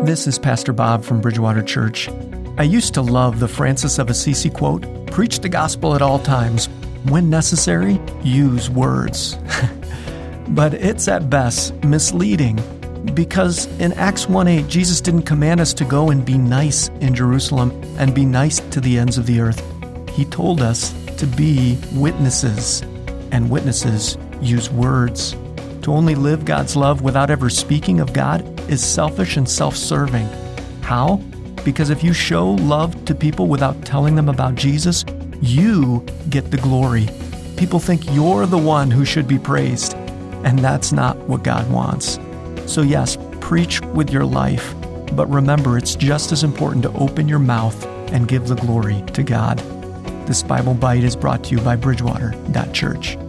This is Pastor Bob from Bridgewater Church. I used to love the Francis of Assisi quote, "Preach the gospel at all times. When necessary, use words." But it's at best misleading, because in Acts 1:8, Jesus didn't command us to go and be nice in Jerusalem and be nice to the ends of the earth. He told us to be witnesses, and witnesses use words. To only live God's love without ever speaking of God is selfish and self-serving. How? Because if you show love to people without telling them about Jesus, you get the glory. People think you're the one who should be praised, and that's not what God wants. So yes, preach with your life, but remember, it's just as important to open your mouth and give the glory to God. This Bible Bite is brought to you by Bridgewater.Church.